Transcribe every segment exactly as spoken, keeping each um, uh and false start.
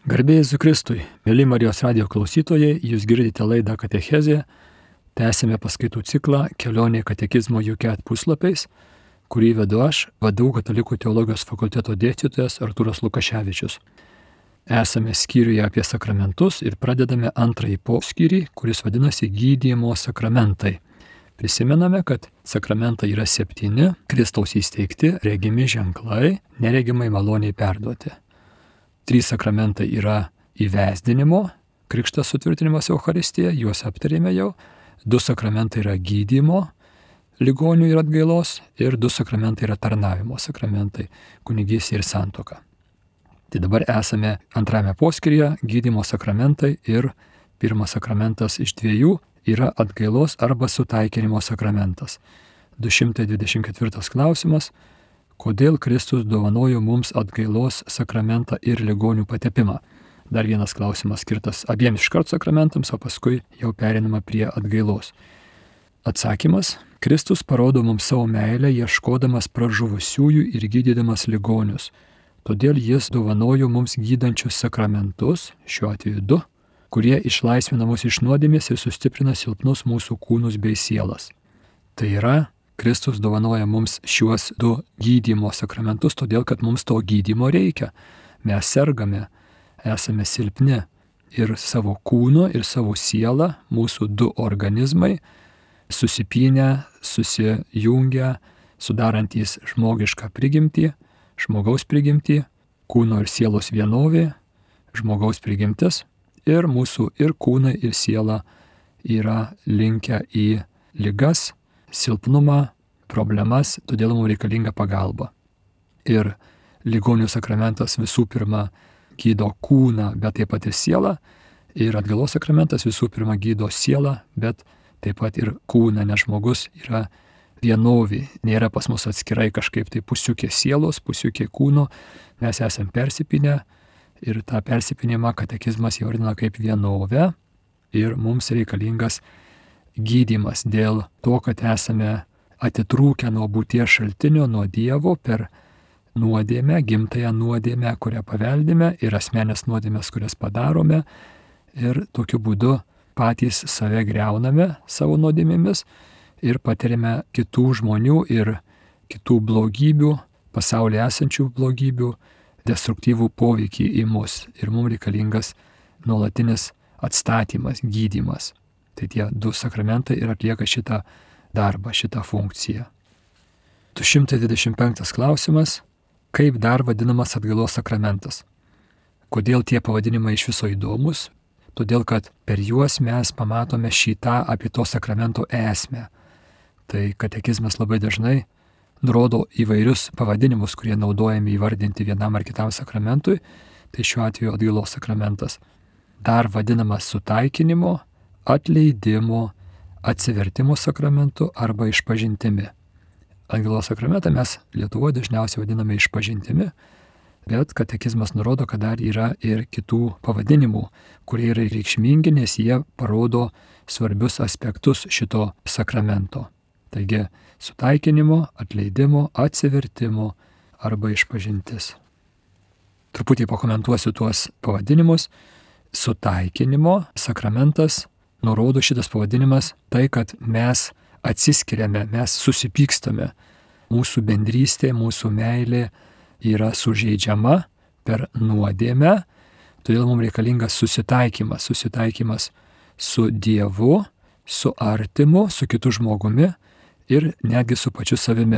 Garbė Jėzui Kristui, mėly Marijos radijo klausytojai, jūs girdite laidą Katechezė, tęsime paskaitų ciklą Kelionė katekizmo U K puslapiais, kurį vedu aš, V D U Katalikų teologijos fakulteto dėstytojas Artūras Lukaševičius. Esame skyriuje apie sakramentus ir pradedame antrąjį poskyrį, kuris vadinasi gydymo sakramentai. Prisimename, kad sakramentai yra septyni, Kristaus įsteigti, regimi ženklai, neregimai maloniai perduoti. Trys sakramentai yra įvesdinimo, krikštas, sutvirtinimas, Eucharistija, juos aptarėme jau. Du sakramentai yra gydymo, ligonių ir atgailos, ir du sakramentai yra tarnavimo sakramentai, kunigystė ir santuoka. Tai dabar esame antrame poskyryje, gydymo sakramentai, ir pirmas sakramentas iš dviejų yra atgailos arba sutaikinimo sakramentas. du šimtai dvidešimt ketvirtas klausimas. Kodėl Kristus dovanojo mums atgailos sakramentą ir ligonių patepimą? Dar vienas klausimas skirtas abiems iškart sakramentams, o paskui jau perinama prie atgailos. Atsakymas. Kristus parodo mums savo meilę, ieškodamas pražuvusiųjų ir gydydamas ligonius. Todėl jis dovanojo mums gydančius sakramentus, šiuo atveju du, kurie išlaisvina mus iš nuodėmės ir sustiprina silpnus mūsų kūnus bei sielas. Tai yra, Kristus dovanoja mums šiuos du gydymo sakramentus, todėl kad mums to gydymo reikia. Mes sergame, esame silpni ir savo kūnu, ir savo sielą, mūsų du organizmai, susipynę, susijungę, sudarantys žmogišką prigimtį, žmogaus prigimtį, kūno ir sielos vienovė, žmogaus prigimtis, ir mūsų ir kūnai, ir siela yra linkę į ligas, silpnumą, problemas, todėl mums reikalinga pagalba. Ir ligonių sakramentas visų pirma gydo kūną, bet taip pat ir sielą, ir atgailos sakramentas visų pirma gydo sielą, bet taip pat ir kūną, nes žmogus yra vienovė, nėra pas mus atskirai kažkaip tai pusiukė sielos, pusiukė kūno, mes esame persipinę ir tą persipinimą katekizmas įvardina kaip vienovę ir mums reikalingas gydymas dėl to, kad esame atitrūkę nuo būties šaltinio, nuo Dievo per nuodėmę, gimtąją nuodėmę, kurią paveldime, ir asmenės nuodėmės, kurias padarome, ir tokiu būdu patys save griauname savo nuodėmėmis ir patiriame kitų žmonių ir kitų blogybių, pasaulyje esančių blogybių, destruktyvų poveikį į mus. Ir mums reikalingas nuolatinis atstatymas, gydymas. Tai tie du sakramentai ir atlieka šitą darbą, šitą funkciją. du šimtai dvidešimt penktas klausimas. Kaip dar vadinamas atgailos sakramentas? Kodėl tie pavadinimai iš viso įdomus? Todėl, kad per juos mes pamatome šitą apie to sakramento esmę. Tai katekizmas labai dažnai nurodo įvairius pavadinimus, kurie naudojami įvardinti vienam ar kitam sakramentui. Tai šiuo atveju atgailos sakramentas. Dar vadinamas sutaikinimo, atleidimo, atsivertimo sakramentu arba išpažintimi. Atgailos sakramentą mes Lietuvoje dažniausiai vadiname išpažintimi, bet katekizmas nurodo, kad dar yra ir kitų pavadinimų, kurie yra reikšmingi, nes jie parodo svarbius aspektus šito sakramento. Taigi sutaikinimo, atleidimo, atsivertimo arba išpažintis. Truputį pakomentuosiu tuos pavadinimus. Sutaikinimo sakramentas nurodo šitas pavadinimas tai, kad mes atsiskiriame, mes susipykstame. Mūsų bendrystė, mūsų meilė yra sužeidžiama per nuodėmę, todėl mums reikalingas susitaikymas, susitaikymas su Dievu, su artimu, su kitu žmogumi ir netgi su pačiu savimi.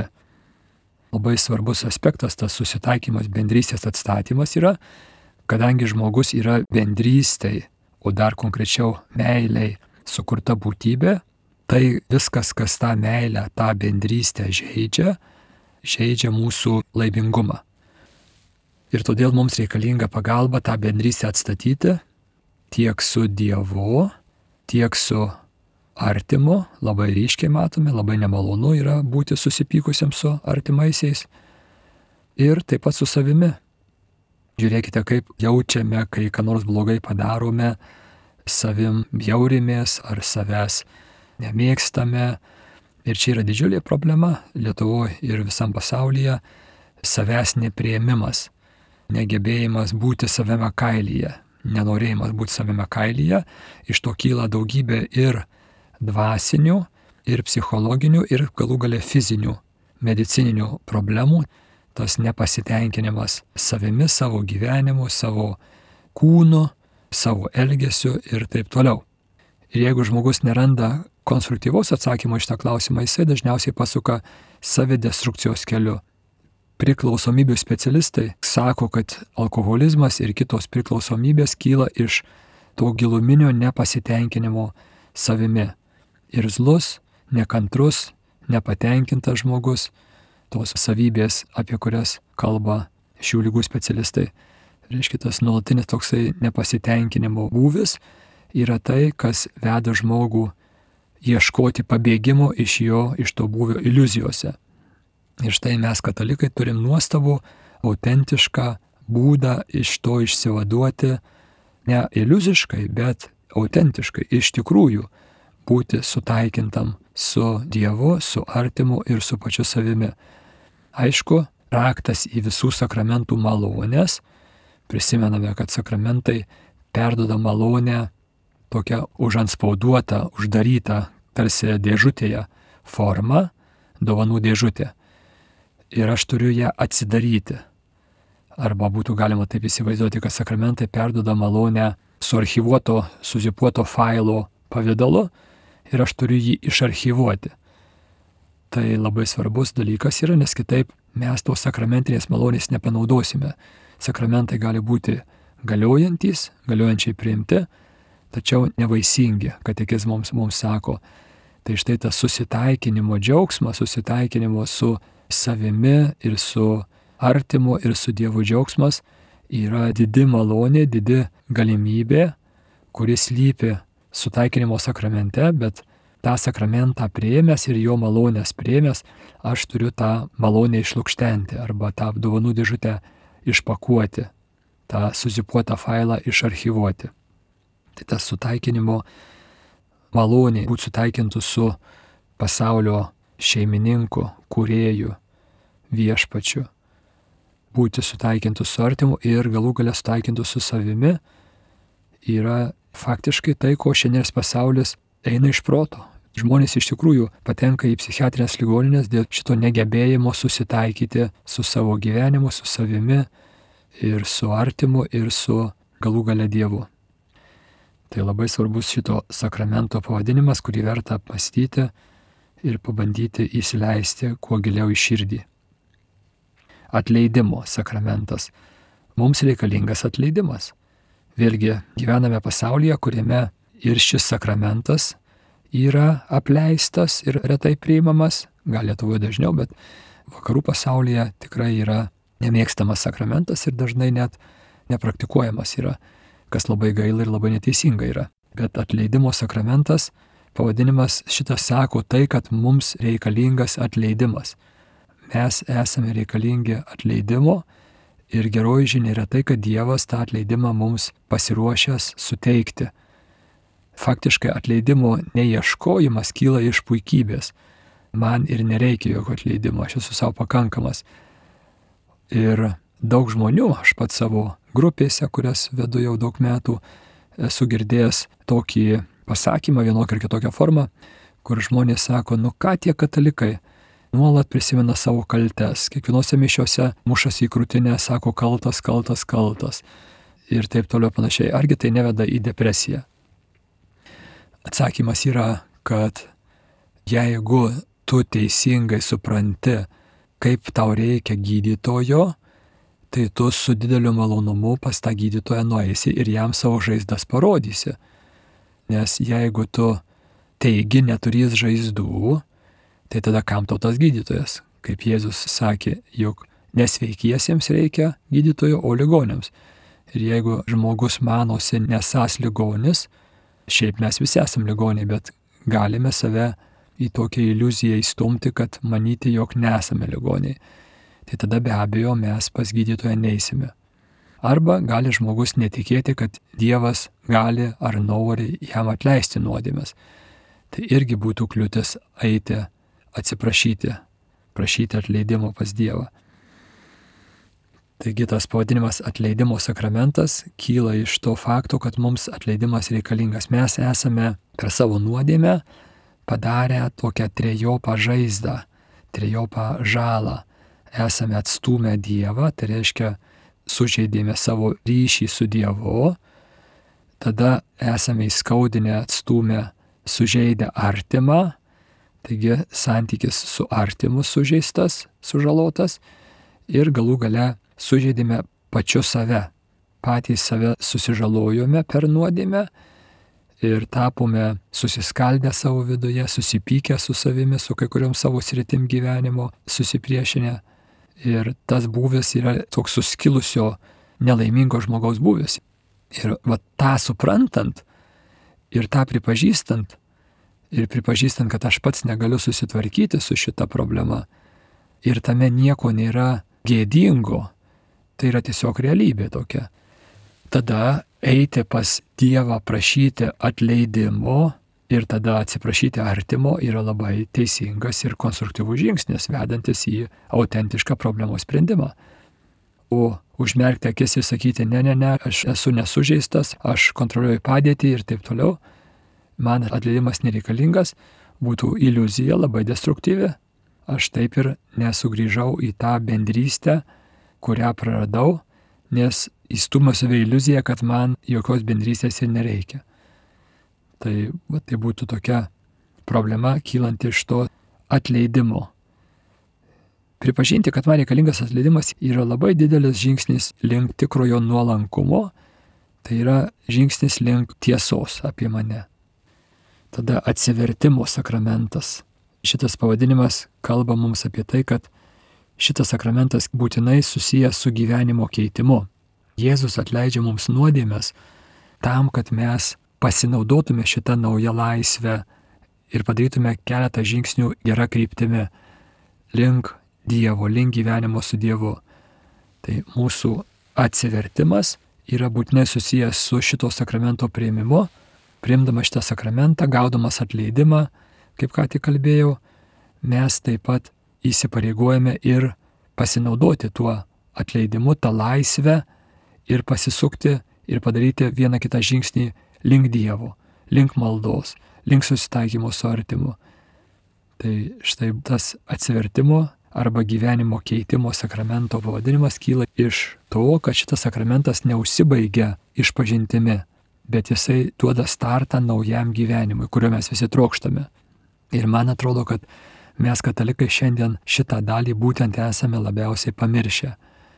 Labai svarbus aspektas tas susitaikymas, bendrystės atstatymas yra, kadangi žmogus yra bendrystėj, o dar konkrečiau meiliai sukurta būtybė, tai viskas, kas tą meilę, tą bendrystę žeidžia, žeidžia mūsų laimingumą. Ir todėl mums reikalinga pagalba tą bendrystę atstatyti tiek su Dievu, tiek su artimu. Labai ryškiai matome, labai nemalonu yra būti susipykusiam su artimaisiais ir taip pat su savimi. Žiūrėkite, kaip jaučiame, kai ką nors blogai padarome, savim bjaurimės ar savęs nemėgstame. Ir čia yra didžiulė problema Lietuvoje ir visam pasaulyje - savęs nepriėmimas. negebėjimas būti savame kailyje, nenorėjimas būti savame kailyje, iš to kyla daugybė ir dvasinių, ir psichologinių, ir galų gale fizinių, medicininių problemų, tas nepasitenkinimas savimi, savo gyvenimu, savo kūnu, savo elgesiu ir taip toliau. Ir jeigu žmogus neranda konstruktyvaus atsakymo iš tą klausimą, jisai dažniausiai pasuka savidestrukcijos keliu. Priklausomybių specialistai sako, kad alkoholizmas ir kitos priklausomybės kyla iš to giluminio nepasitenkinimo savimi. Irzlus, nekantrus, nepatenkintas žmogus, tos savybės, apie kurias kalba šių ligų specialistai. Reiškia, tas nuolatinis toksai nepasitenkinimo būvis yra tai, kas veda žmogų ieškoti pabėgimo iš jo, iš to būvio iliuzijose. Ir štai mes, katalikai, turim nuostabų, autentišką būdą iš to išsivaduoti, ne iliuziškai, bet autentiškai, iš tikrųjų būti sutaikintam su Dievu, su artimu ir su pačiu savimi. Aišku, raktas į visų sakramentų malonės, prisimename, kad sakramentai perduoda malonę tokią užantspauduotą, uždarytą, tarsi dėžutėje formą, dovanų dėžutė. Ir aš turiu ją atsidaryti. Arba būtų galima taip įsivaizduoti, kad sakramentai perduoda malonę suarchyvuoto, suzipuoto failo pavidalu ir aš turiu jį išarchyvuoti. Tai labai svarbus dalykas yra, nes kitaip mes tos sakramentinės malonės nepanaudosime. Sakramentai gali būti galiojantys, galiojančiai priimti, tačiau nevaisingi, katekizmas mums sako. Tai štai tas susitaikinimo džiaugsmas, susitaikinimo su savimi ir su artimu ir su Dievu džiaugsmas yra didi malonė, didi galimybė, kuris slypi sutaikinimo sakramente, bet tą sakramentą priėmęs ir jo malonės priėmęs, aš turiu tą malonę išlukštenti arba tą dovanų dėžutę išpakuoti, tą suzipuotą failą išarchyvuoti. Tai tas sutaikinimo malonė, būti sutaikintų su pasaulio šeimininku, kūrėju, viešpačiu, būti sutaikintų su artimu ir galų gale sutaikintų su savimi yra faktiškai tai, ko šiandienis pasaulis eina iš proto. Žmonės iš tikrųjų patenka į psichiatrinės ligoninės dėl šito negebėjimo susitaikyti su savo gyvenimu, su savimi ir su artimu ir su galų gale Dievu. Tai labai svarbus šito sakramento pavadinimas, kurį verta apmąstyti ir pabandyti įsileisti kuo giliau į širdį. Atleidimo sakramentas. Mums reikalingas atleidimas. Vėlgi gyvename pasaulyje, kuriame ir šis sakramentas yra apleistas ir retai priimamas, gal Lietuvoje dažniau, bet vakarų pasaulyje tikrai yra nemėgstamas sakramentas ir dažnai net nepraktikuojamas yra, kas labai gaila ir labai neteisinga yra. Bet atleidimo sakramentas, pavadinimas šitas sako tai, kad mums reikalingas atleidimas. Mes esame reikalingi atleidimo ir geroji žinia yra tai, kad Dievas tą atleidimą mums pasiruošęs suteikti. Faktiškai atleidimo neieškojimas kyla iš puikybės. Man ir nereikia jokio atleidimo, aš esu savo pakankamas. Ir daug žmonių, aš pats savo grupėse, kurias vedu jau daug metų, esu girdėjęs tokį pasakymą vienokią ir kitokią formą, kur žmonės sako, nu ką tie katalikai, nuolat prisimena savo kaltes, kiekvienose mišiose mušasi į krūtinę, sako kaltas, kaltas, kaltas ir taip toliau panašiai. Argi tai neveda į depresiją? Atsakymas yra, kad jeigu tu teisingai supranti, kaip tau reikia gydytojo, tai tu su dideliu malonumu pas tą gydytoją nueisi ir jam savo žaizdas parodysi. Nes jeigu tu teigi neturės žaizdų, tai tada kam tau tas gydytojas? Kaip Jėzus sakė, jog nesveikiesiems reikia gydytojo, o ligoniams. Ir jeigu žmogus manosi nesąs ligonis, šiaip mes visi esam ligoniai, bet galime save į tokią iliuziją įstumti, kad manyti, jog nesame ligoniai. Tai tada be abejo mes pas gydytoją neisime. Arba gali žmogus netikėti, kad Dievas gali ar nori jam atleisti nuodėmes. Tai irgi būtų kliūtis eiti atsiprašyti, prašyti atleidimo pas Dievą. Taigi tas pavadinimas atleidimo sakramentas kyla iš to fakto, kad mums atleidimas reikalingas. Mes esame per savo nuodėmę padarę tokią trejopą žaizdą, trejopą žalą. Esame atstūmę Dievą, tai reiškia sužeidėme savo ryšį su Dievu, tada esame įskaudinę, atstūmę, sužeidę artimą, taigi santykis su artimu sužeistas, sužalotas ir galų gale sužeidėme pačiu save. Patys save susižalojome per nuodėmę ir tapome susiskaldę savo viduje, susipykę su savimi, su kai kuriom savo sritim gyvenimo, susipriešinę. Ir tas būvis yra toks suskilusio, nelaimingo žmogaus būvis. Ir va tą suprantant ir tą pripažįstant, ir pripažįstant, kad aš pats negaliu susitvarkyti su šita problema, ir tame nieko nėra gėdingo, tai yra tiesiog realybė tokia. Tada eiti pas Dievą prašyti atleidimo ir tada atsiprašyti artimo yra labai teisingas ir konstruktyvus žingsnis, vedantis į autentišką problemos sprendimą. O užmerkti akis ir sakyti, ne, ne, ne, aš esu nesužeistas, aš kontroliuoju padėtį ir taip toliau, man atleidimas nereikalingas, būtų iliuzija labai destruktyvi. Aš taip ir nesugrįžau į tą bendrystę, kurią praradau, nes įstūmiau save iliuziją, kad man jokios bendrystės ir nereikia. Tai, va, tai būtų tokia problema kylanti iš to atleidimo. Pripažinti, kad man reikalingas atleidimas yra labai didelis žingsnis link tikrojo nuolankumo, tai yra žingsnis link tiesos apie mane. Tada atsivertimo sakramentas. Šitas pavadinimas kalba mums apie tai, kad šitas sakramentas būtinai susijęs su gyvenimo keitimu. Jėzus atleidžia mums nuodėmes tam, kad mes pasinaudotume šitą naują laisvę ir padarytume keletą žingsnių gerą kryptimi link Dievo, link gyvenimo su Dievu. Tai mūsų atsivertimas yra būtinai susijęs su šito sakramento priėmimu. Priimdamas šitą sakramentą, gaudamas atleidimą, kaip ką tik kalbėjau, mes taip pat įsipareigojame ir pasinaudoti tuo atleidimu, tą laisvę ir pasisukti ir padaryti vieną kitą žingsnį link Dievo, link maldos, link susitaikymo su artimu. Tai štai tas atsivertimo arba gyvenimo keitimo sakramento pavadinimas kyla iš to, kad šitas sakramentas neužsibaigia išpažintimi, bet jisai duoda startą naujam gyvenimui, kurio mes visi trokštame. Ir man atrodo, kad mes katalikai šiandien šitą dalį būtent esame labiausiai pamiršę,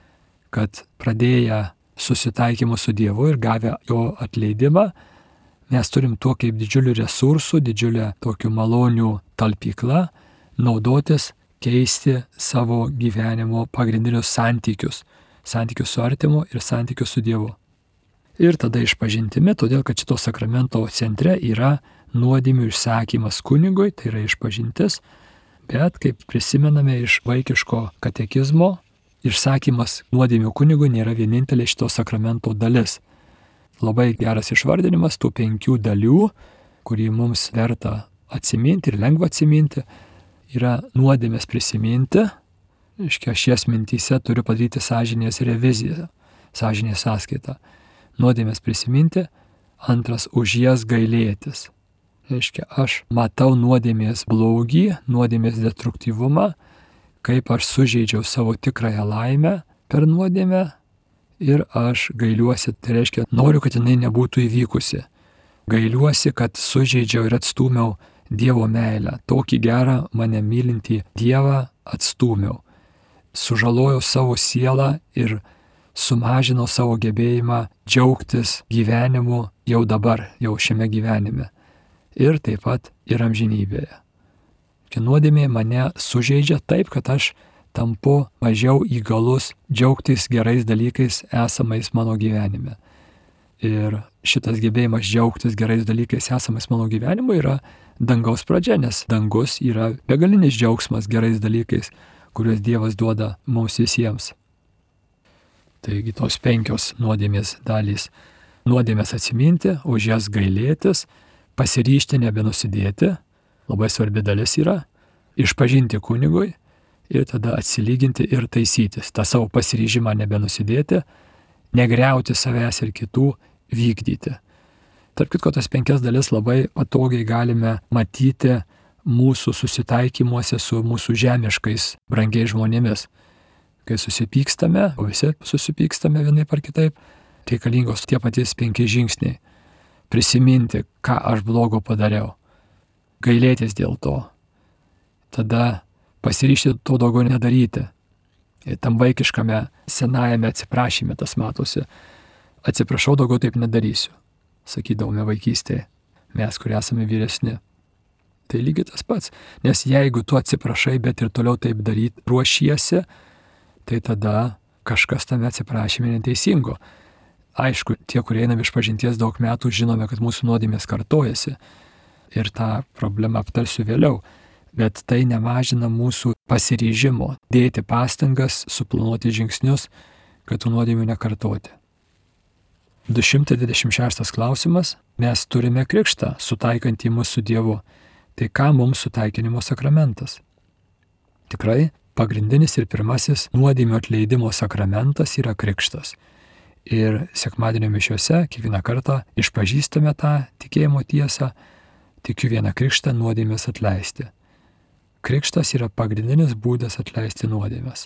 kad pradėję susitaikymu su Dievu ir gavę jo atleidimą, mes turim tuo kaip didžiulių resursų, didžiulę tokių malonių talpyklą, naudotis, keisti savo gyvenimo pagrindinius santykius, santykius su artimu ir santykius su Dievu. Ir tada išpažintimi, todėl kad šito sakramento centre yra nuodėmių išsakymas kunigui, tai yra išpažintis, bet kaip prisimename iš vaikiško katekizmo, išsakymas nuodėmių kunigui nėra vienintelė šito sakramento dalis. Labai geras išvardinimas tų penkių dalių, kurį mums verta atsiminti ir lengva atsiminti, yra nuodėmės prisiminti. Iškia, aš jas mintyse turiu padaryti sąžinės reviziją, sąžinės sąskaitą. Nuodėmės prisiminti, antras už jas gailėtis. Iškia, aš matau nuodėmės blogį, nuodėmės destruktyvumą, kaip aš sužeidžiau savo tikrąją laimę per nuodėmę ir aš gailiuosi, tai reiškia, noriu, kad jinai nebūtų įvykusi. Gailiuosi, kad sužeidžiau ir atstūmiau Dievo meilę, tokį gerą mane mylintį Dievą atstūmiau. Sužalojau savo sielą ir sumažinau savo gebėjimą džiaugtis gyvenimu jau dabar, jau šiame gyvenime. Ir taip pat ir amžinybėje. Čia nuodėmė mane sužeidžia taip, kad aš tampu mažiau įgalus džiaugtis gerais dalykais esamais mano gyvenime. Ir šitas gebėjimas džiaugtis gerais dalykais esamais mano gyvenimo yra dangaus pradžia, nes dangus yra begalinis džiaugsmas gerais dalykais, kuriuos Dievas duoda mums visiems. Taigi tos penkios nuodėmės dalys. Nuodėmės atsiminti, už jas gailėtis, pasiryžti nebenusidėti, labai svarbi dalis yra, išpažinti kunigui ir tada atsilyginti ir taisytis, tą savo pasiryžimą nebenusidėti, negriauti savęs ir kitų, vykdyti. Tarp kitko, tas penkias dalis labai patogiai galime matyti mūsų susitaikymuose su mūsų žemiškais brangiais žmonėmis. Kai susipykstame, o visi susipykstame vienaip ar kitaip, reikalingos tie patys penki žingsniai. Prisiminti, ką aš blogo padariau. Gailėtis dėl to. Tada pasiryžti to daugiau nedaryti. Ir tam vaikiškame senajame atsiprašyme tas matosi. Atsiprašau, daugiau taip nedarysiu. Sakydavome vaikystėje, mes, kurie esame vyresni. Tai lygiai tas pats. Nes jeigu tu atsiprašai, bet ir toliau taip daryti ruošiesi, tai tada kažkas tame atsiprašyme neteisingo. Aišku, tie, kurie einame išpažinties daug metų, žinome, kad mūsų nuodėmės kartojasi. Ir tą problemą aptarsiu vėliau. Bet tai nemažina mūsų pasiryžimo dėti pastangas, suplanuoti žingsnius, kad tų nuodėmių nekartoti. du šimtai dvidešimt šeštas klausimas. Mes turime krikštą, sutaikantį mus su Dievu. Tai ką mums sutaikinimo sakramentas? Tikrai, pagrindinis ir pirmasis nuodėmių atleidimo sakramentas yra krikštas. Ir sekmadienio mišiuose kiekvieną kartą išpažįstame tą tikėjimo tiesą, tikiu vieną krikštą nuodėmės atleisti. Krikštas yra pagrindinis būdas atleisti nuodėmės.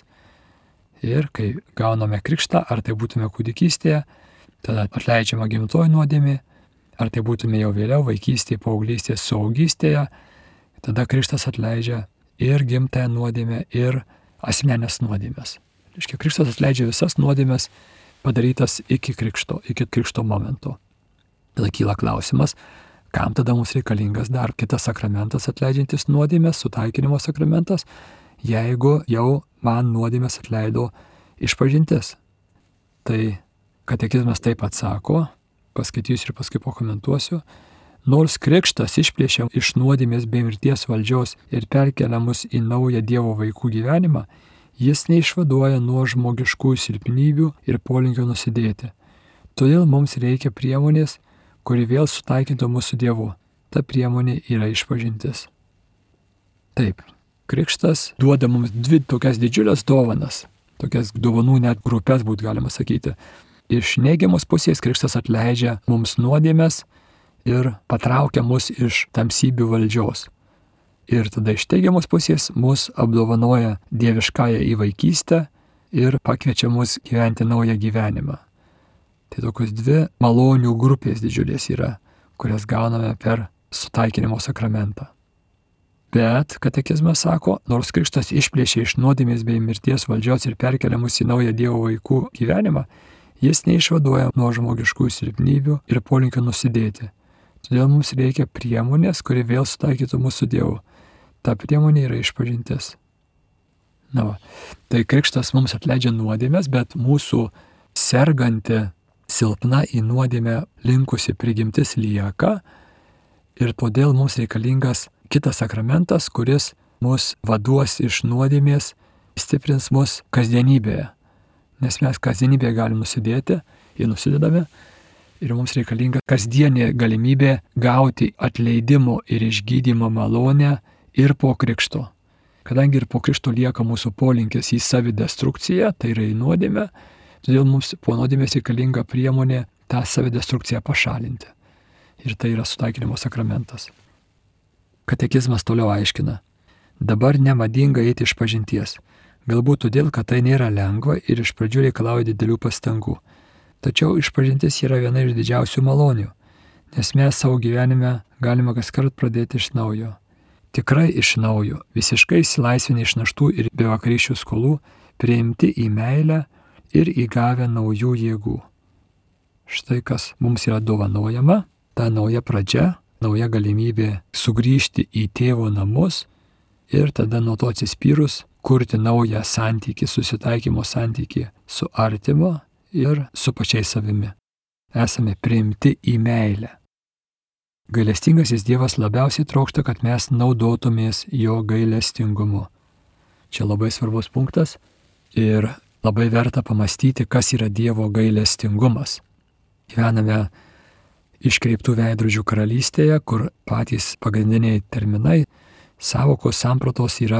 Ir kai gauname krikštą, ar tai būtume kūdikystėje, tada atleidžiama gimtoji nuodėmė, ar tai būtume jau vėliau vaikystėje, paauglystėje, suaugystėje, tada krikštas atleidžia ir gimtąją nuodėmę, ir asmenės nuodėmės. Reiškia, krikštas atleidžia visas nuodėmės padarytas iki krikšto, iki krikšto momento. Tada kyla klausimas, kam tada mums reikalingas dar kitas sakramentas atleidžiantis nuodėmės, sutaikinimo sakramentas, jeigu jau man nuodėmės atleido išpažintis. Tai katekizmas taip atsako, paskaitysiu ir paskui pakomentuosiu. Nors krikštas išplėšia iš nuodėmės bei mirties valdžios ir perkelia mus į naują Dievo vaikų gyvenimą, jis neišvaduoja nuo žmogiškųjų silpnybių ir polinkio nusidėti. Todėl mums reikia priemonės, kuri vėl sutaikintų mūsų Dievu. Ta priemonė yra išpažintis. Taip, krikštas duoda mums dvi tokias didžiulės dovanas, tokias dovanų net grupės būtų galima sakyti. Iš neigiamos pusės krikštas atleidžia mums nuodėmės ir patraukia mus iš tamsybių valdžios. Ir tada iš teigiamos pusės mus apdovanoja dieviškąją įvaikystę ir pakviečia mus gyventi naują gyvenimą. Tai tokios dvi malonių grupės didžiulės yra, kurias gauname per sutaikinimo sakramentą. Bet katekizmas sako, nors krikštas išplėšia iš nuodėmės bei mirties valdžios ir perkelia mus į naują Dievo vaikų gyvenimą, jis neišvaduoja nuo žmogiškų silpnybių ir polinkio nusidėti. Todėl mums reikia priemonės, kuri vėl sutaikytų mūsų Dievu. Ta priemonė yra išpažintis. Na, va. Tai krikštas mums atleidžia nuodėmės, bet mūsų serganti, silpna į nuodėmę linkusi prigimtis lieka ir todėl mums reikalingas kitas sakramentas, kuris mus vaduos iš nuodėmės, stiprins mus kasdienybėje. Nes mes kasdienybėje galim nusidėti ir nusidedame ir mums reikalinga kasdienė galimybė gauti atleidimo ir išgydymo malonę ir po krikšto. Kadangi ir po krikšto lieka mūsų polinkis į savidestrukciją, tai yra į nuodėmę, todėl mums po nuodėmės reikalinga priemonė tą savidestrukciją pašalinti. Ir tai yra sutaikinimo sakramentas. Katekizmas toliau aiškina. Dabar nemadinga eiti išpažinties. Galbūt todėl, kad tai nėra lengva ir iš pradžių reikalauja didelių pastangų. Tačiau išpažintis yra viena iš didžiausių malonių, nes mes savo gyvenime galime kaskart pradėti iš naujo. Tikrai iš naujo, visiškai išsilaisvinę iš naštų ir bevakarysčių skolų, priimti į meilę ir įgavę naujų jėgų. Štai kas mums yra dovanojama, ta nauja pradžia, nauja galimybė sugrįžti į tėvo namus ir tada nuo to atsispyrus kurti naują santykį, susitaikymo santykį su artimo ir su pačiai savimi. Esame priimti į meilę. Gailestingasis Dievas labiausiai trokšta, kad mes naudotumės jo gailestingumu. Čia labai svarbus punktas ir labai verta pamastyti, kas yra Dievo gailestingumas. Gyvename iškreiptų veidrodžių karalystėje, kur patys pagrindiniai terminai, sąvokos, sampratos yra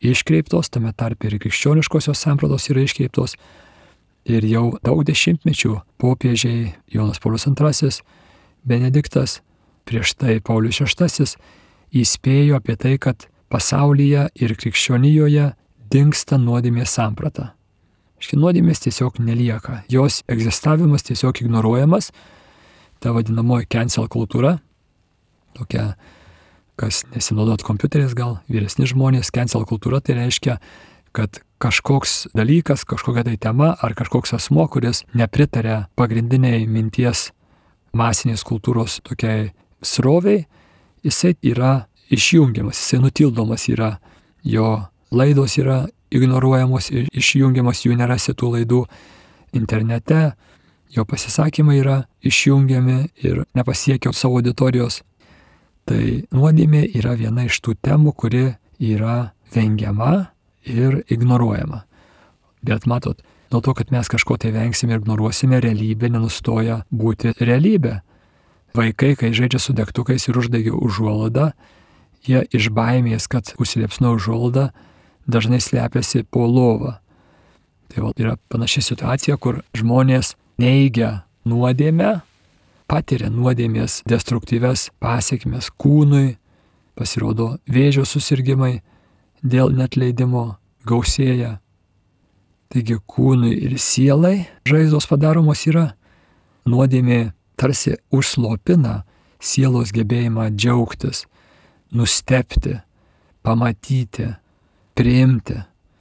iškreiptos, tame tarpe ir krikščioniškosios sampratos yra iškreiptos. Ir jau daug dešimtmečių popiežiai Jonas Paulius antrasis, Benediktas, prieš tai Paulius šeštasis įspėjo apie tai, kad pasaulyje ir krikščionijoje dingsta nuodėmės samprata. Štai nuodėmės tiesiog nelieka, jos egzistavimas tiesiog ignoruojamas, ta vadinamoji cancel kultūra, tokia, kas nesinaudot kompiuteriais gal, vyresni žmonės, cancel kultūra tai reiškia, kad kažkoks dalykas, kažkokia tai tema ar kažkoks asmo, kuris nepritaria pagrindiniai minties masinės kultūros tokiai sroviai, jisai yra išjungiamas, jisai nutildomas yra, jo laidos yra ignoruojamos, išjungiamas, jų nerasi tų laidų internete, jo pasisakymai yra išjungiami ir nepasiekia savo auditorijos. Tai nuodėmė yra viena iš tų temų, kuri yra vengiama ir ignoruojama. Bet matot, nuo to, kad mes kažko tai vengsime ir ignoruosime, realybė nenustoja būti realybė. Vaikai, kai žaidžia su degtukais ir uždegė užuolaidą, jie iš baimės, kad užsiliepsno užuolaidą, dažnai slepiasi po lovą. Tai va, yra panaši situacija, kur žmonės neigia nuodėmę, patiria nuodėmės destruktyves pasiekmes kūnui, pasirodo vėžio susirgimai dėl neatleidimo gausėja. Taigi kūnui ir sielai žaizdos padaromos yra, nuodėmė tarsi užslopina sielos gebėjimą džiaugtis, nustebti, pamatyti, priimti.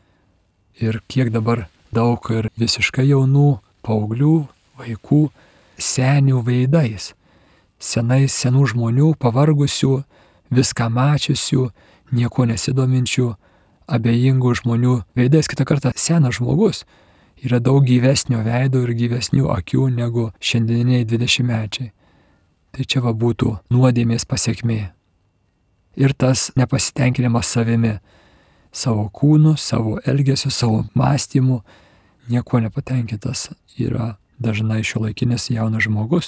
Ir kiek dabar daug ir visiškai jaunų, paauglių, vaikų, senių veidais, senais senų žmonių, pavargusių, viską mačiusių, nieko nesidominčių, abejingų žmonių veidais. Kitą kartą senas žmogus yra daug gyvesnio veido ir gyvesnių akių negu šiandieniai dvidešimtmečiai. Tai čia va būtų nuodėmės pasekmė. Ir tas nepasitenkinimas savimi, savo kūnu, savo elgesiu, savo mąstymu, nieko nepatenkintas yra dažnai šiuolaikinis jaunas žmogus,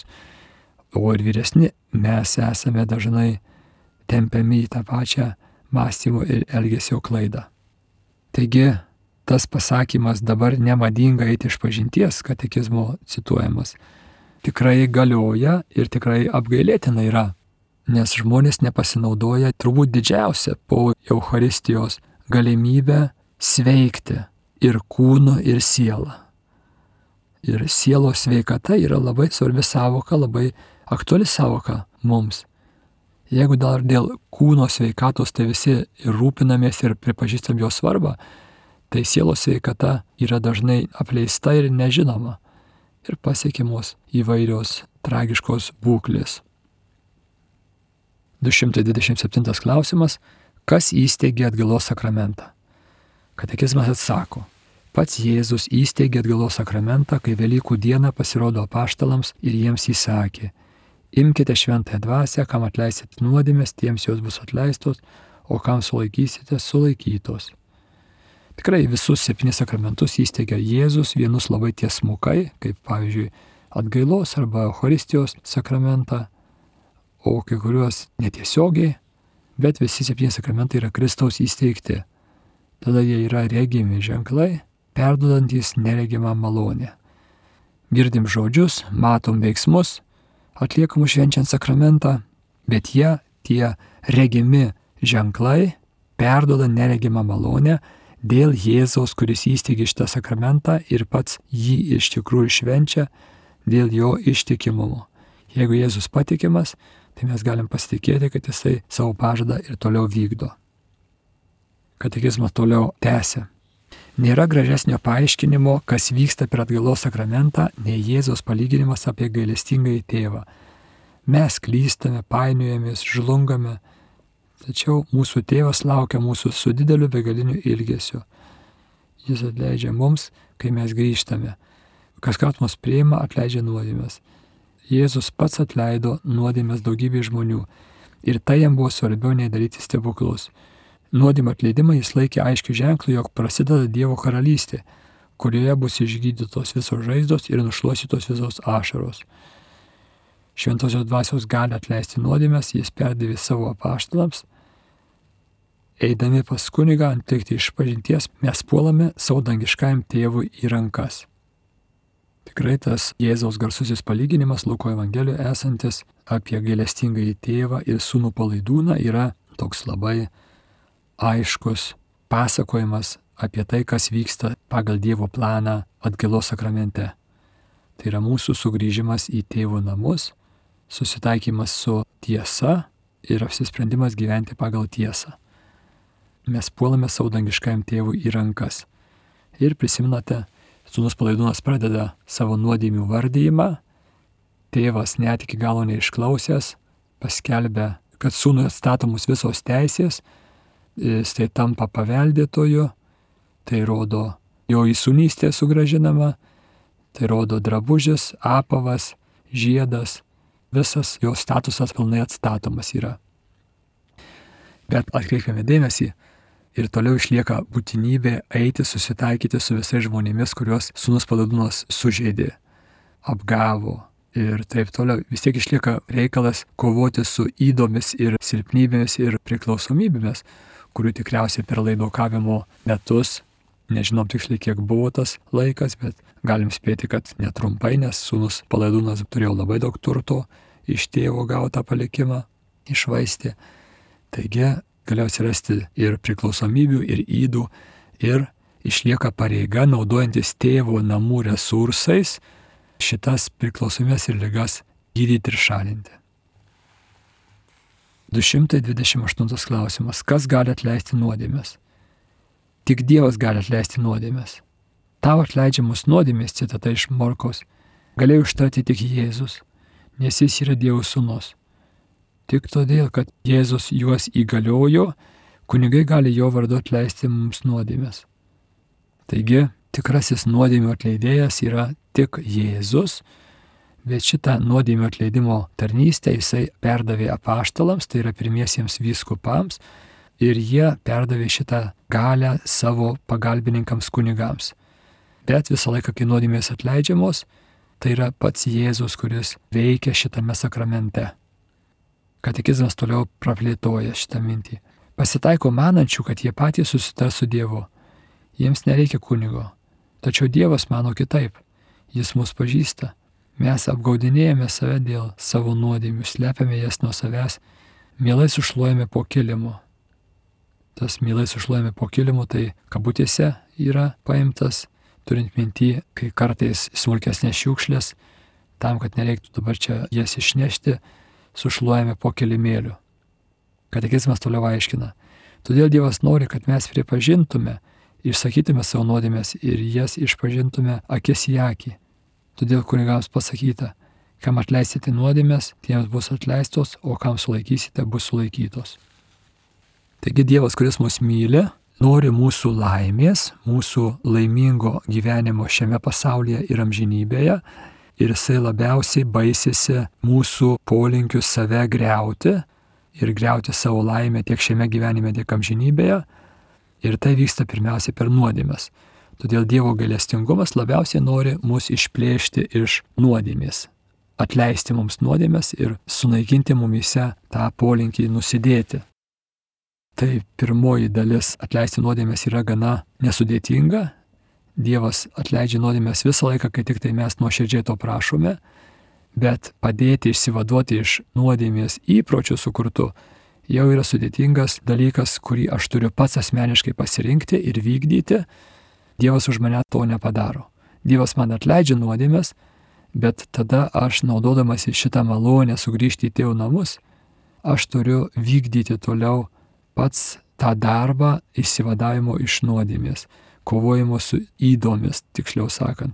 o ir vyresni mes esame dažnai tempiami į tą pačią mąstymo ir elgesio klaidą. Taigi, tas pasakymas dabar nemadinga eiti iš pažinties, katekizmo cituojamas, tikrai galioja ir tikrai apgailėtina yra, nes žmonės nepasinaudoja turbūt didžiausia po Eucharistijos galimybę sveikti ir kūnu, ir sielą. Ir sielos sveikata yra labai svarbi sąvoka, labai aktuali sąvoka mums. Jeigu dar dėl kūno sveikatos tai visi ir rūpinamės ir pripažįstam jo svarbą, tai sielos sveikata yra dažnai apleista ir nežinoma ir pasiekiamos įvairios tragiškos būklės. du šimtai dvidešimt septintas klausimas. Kas įsteigė atgailos sakramentą? Katekizmas atsako. Pats Jėzus įsteigė atgailos sakramentą, kai Velykų dieną pasirodo apaštalams ir jiems įsakė: imkite šventąją dvasią, kam atleisit nuodėmės, tiems jos bus atleistos, o kam sulaikysite, sulaikytos. Tikrai visus septynis sakramentus įsteigė Jėzus, vienus labai tiesmukai, kaip pavyzdžiui atgailos arba Eucharistijos sakramentą, o kai kuriuos netiesiogiai, bet visi septyni sakramentai yra Kristaus įsteigti. Tada jie yra regimi ženklai, perduodantys neregimą malonę. Girdim žodžius, matom veiksmus, atliekamus švenčiant sakramentą, bet jie, tie regimi ženklai, perduoda neregimą malonę dėl Jėzaus, kuris įsteigė šitą sakramentą ir pats jį iš tikrųjų švenčia dėl jo ištikimumo. Jeigu Jėzus patikimas, tai mes galim pasitikėti, kad jisai savo pažadą ir toliau vykdo. Katekizmas toliau tęsia. Nėra gražesnio paaiškinimo, kas vyksta per atgailos sakramentą, nei Jėzaus palyginimas apie gailestingąjį tėvą. Mes klystame, painiojamės, žlungame, tačiau mūsų tėvas laukia mūsų su dideliu begaliniu ilgesiu. Jis atleidžia mums, kai mes grįžtame. Kaskart mus priima, atleidžia nuodėmes. Jėzus pats atleido nuodėmes daugybė žmonių ir tai jam buvo svarbiau nei daryti stebuklus. Nuodėmę atleidimą jis laikė aiškiu ženklu, jog prasideda Dievo karalystė, kurioje bus išgydytos visos žaizdos ir nušluostytos visos ašaros. Šventosios dvasios gali atleisti nuodėmes, jis perdavė savo apaštalams eidami pas kunigą atlikti išpažinties, mes puolame savo dangiškajam tėvui į rankas. Tikrai tas Jėzaus garsusis palyginimas Luko Evangelijoje esantis apie gailestingąjį tėvą ir sūnų palaidūną yra toks labai aiškus pasakojimas apie tai, kas vyksta pagal Dievo planą atgailos sakramente. Tai yra mūsų sugrįžimas į tėvo namus, susitaikymas su tiesa ir apsisprendimas gyventi pagal tiesą. Mes puolame savo dangiškajam tėvui į rankas. Ir prisimenate, sūnus palaidūnas pradeda savo nuodėmių vardyjimą, tėvas net iki galo neišklausęs paskelbia, kad sūnui atstatomos visos teisės, jis tai tampa paveldėtoju, tai rodo jo įsūnystė sugrąžinama, tai rodo drabužis, apavas, žiedas, visas jo statusas pilnai atstatomas yra. Bet atkreipiame dėmesį, ir toliau išlieka būtinybė eiti susitaikyti su visais žmonėmis, kuriuos sūnus palaidūnas sužeidė, apgavo ir taip toliau. Vis tiek išlieka reikalas kovoti su ydomis ir silpnybėmis ir priklausomybėmis, kurių tikriausiai per laidokavimo metus, nežinom tiksliai kiek buvo tas laikas, bet galim spėti, kad netrumpai, nes sūnus palaidūnas turėjo labai daug turto, iš tėvo gautą palikimą išvaistė. Taigi galėjo atsirasti ir priklausomybių, ir ydų, ir išlieka pareiga, naudojantis tėvo namų resursais, šitas priklausomybės ir ligas gydyti ir šalinti. du šimtai dvidešimt aštuntas klausimas. Kas gali atleisti nuodėmes? Tik Dievas gali atleisti nuodėmes. Tau atleidžiamus nuodėmės, citata iš Morkaus, galėjo ištarti tik Jėzus, nes jis yra Dievo sūnus. Tik todėl, kad Jėzus juos įgaliojo, kunigai gali jo vardu atleisti mums nuodėmes. Taigi, tikrasis nuodėmių atleidėjas yra tik Jėzus, bet šitą nuodėmių atleidimo tarnystę jisai perdavė apaštalams, tai yra pirmiesiems vyskupams, ir jie perdavė šitą galią savo pagalbininkams kunigams. Bet visą laiką, kai nuodėmės atleidžiamos, tai yra pats Jėzus, kuris veikia šitame sakramente. Katekizmas toliau praplėtoja šitą mintį. Pasitaiko manančių, kad jie patys susitars su Dievu. Jiems nereikia kunigo. Tačiau Dievas mano kitaip. Jis mus pažįsta. Mes apgaudinėjame save dėl savo nuodėmių, slepiame jas nuo savęs, mielai sušluojame po kilimu. Tas mielai sušluojame po kilimu, tai kabutėse yra paimtas, turint mintį, kai kartais smulkesnės šiukšlės, tam, kad nereiktų dabar čia jas išnešti, sušluojame po kilimėliu. Katekizmas toliau aiškina. Todėl Dievas nori, kad mes pripažintume, išsakytume savo nuodėmes ir jas išpažintume akis į akį. Todėl kunigams pasakyta, kam atleisite nuodėmes, tiems bus atleistos, o kam sulaikysite, bus sulaikytos. Taigi Dievas, kuris mus myli, nori mūsų laimės, mūsų laimingo gyvenimo šiame pasaulyje ir amžinybėje, ir jisai labiausiai baisisi mūsų polinkių save griauti ir griauti savo laimę tiek šiame gyvenime, tiek amžinybėje. Ir tai vyksta pirmiausiai per nuodėmes. Todėl Dievo gailestingumas labiausiai nori mus išplėšti iš nuodėmės, atleisti mums nuodėmes ir sunaikinti mumyse tą polinkį nusidėti. Tai pirmoji dalis atleisti nuodėmes yra gana nesudėtinga. Dievas atleidžia nuodėmes visą laiką, kai tik tai mes nuoširdžiai to prašome, bet padėti išsivaduoti iš nuodėmės įpročių sukurtų jau yra sudėtingas dalykas, kurį aš turiu pats asmeniškai pasirinkti ir vykdyti. Dievas už mane to nepadaro. Dievas man atleidžia nuodėmes, bet tada aš, naudodamas į šitą malonę sugrįžti į tėvo namus, aš turiu vykdyti toliau pats tą darbą išsivadavimo iš nuodėmės, kovojimo su ydomis, tiksliau sakant.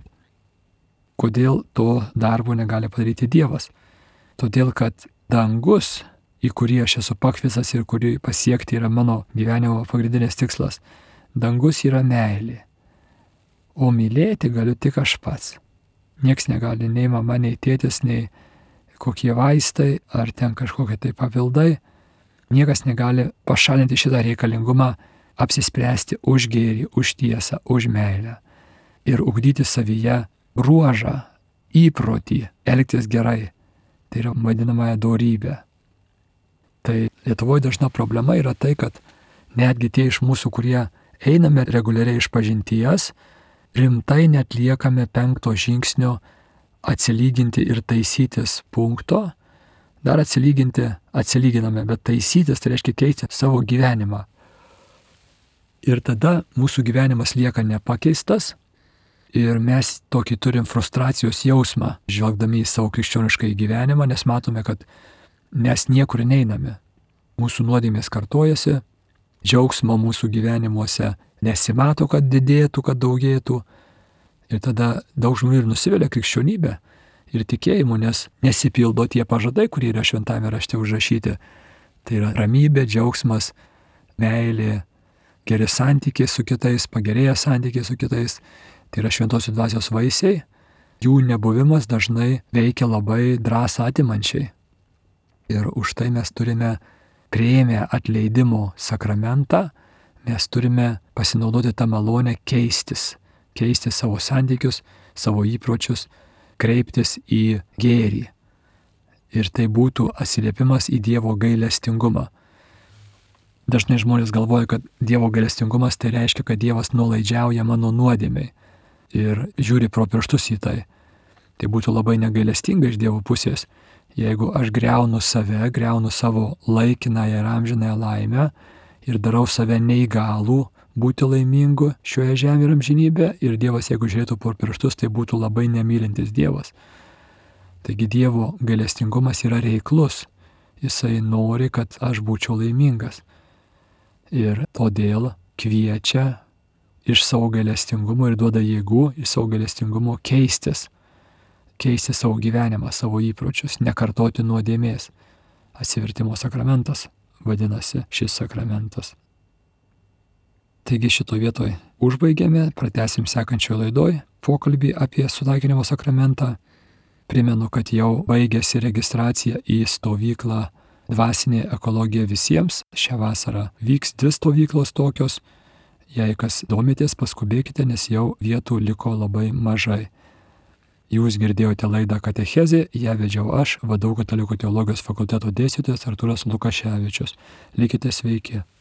Kodėl to darbo negali padaryti Dievas? Todėl, kad dangus, į kurį aš esu pakviesas ir kurį pasiekti yra mano gyvenimo pagrindinės tikslas, dangus yra meilė. O mylėti galiu tik aš pats. Niekas negali, nei mama, nei tėtis, nei kokie vaistai, ar ten kažkokie tai papildai. Niekas negali pašalinti šitą reikalingumą, apsispręsti už gėrį, už tiesą, už meilę ir ugdyti savyje bruožą, įprotį, elgtis gerai. Tai yra vadinamąją dorybę. Tai Lietuvoje dažna problema yra tai, kad netgi tie iš mūsų, kurie einame reguliariai iš pažinties, rimtai netliekame penkto žingsnio atsilyginti ir taisytis punkto. Dar atsilyginti, atsilyginame, bet taisytis tai reiškia keisti savo gyvenimą. Ir tada mūsų gyvenimas lieka nepakeistas ir mes tokį turim frustracijos jausmą, žvelgdami į savo krikščionišką gyvenimą, nes matome, kad mes niekur neiname. Mūsų nuodėmės kartojasi, džiaugsmo mūsų gyvenimuose nesimato, kad didėtų, kad daugėtų. Ir tada daug žmonių ir nusivelia krikščionybę ir tikėjimu, nes nesipildo tie pažadai, kurie yra šventame rašte užrašyti. Tai yra ramybė, džiaugsmas, meilė, geri santykiai su kitais, pagerėję santykiai su kitais. Tai yra šventosios dvasios vaisiai. Jų nebuvimas dažnai veikia labai drąsą atimančiai. Ir už tai mes turime priėmę atleidimo sakramentą, mes turime pasinaudoti tą malonę keistis. Keisti savo santykius, savo įpročius, kreiptis į gėrį. Ir tai būtų atsiliepimas į Dievo gailestingumą. Dažnai žmonės galvoja, kad Dievo gailestingumas tai reiškia, kad Dievas nuolaidžiauja mano nuodėmei ir žiūri pro pirštus į tai. Tai būtų labai negailestinga iš Dievo pusės, jeigu aš griaunu save, griaunu savo laikinąją ir amžinąją laimę ir darau save neįgalų būti laimingu šioje žemėje ir amžinybė, ir Dievas, jeigu žiūrėtų pro pirštus, tai būtų labai nemylintis Dievas. Taigi Dievo gailestingumas yra reiklus. Jisai nori, kad aš būčiau laimingas. Ir todėl kviečia iš savo gailestingumo ir duoda jėgų iš savo gailestingumo keistis. Keisti savo gyvenimą, savo įpročius, nekartoti nuodėmės. Atsivertimo sakramentas vadinasi šis sakramentas. Taigi šito vietoj užbaigėme, pratęsim sekančioje laidoje pokalbį apie sutaikinimo sakramentą. Primenu, kad jau baigėsi registracija į stovyklą Dvasinė ekologija visiems. Šią vasarą vyks dvi stovyklos tokios. Jei kas domitės, paskubėkite, nes jau vietų liko labai mažai. Jūs girdėjote laidą Katechezė, ją vedžiau aš, V D U Katalikų teologijos fakulteto dėstytojas Artūras Lukaševičius. Likite sveiki.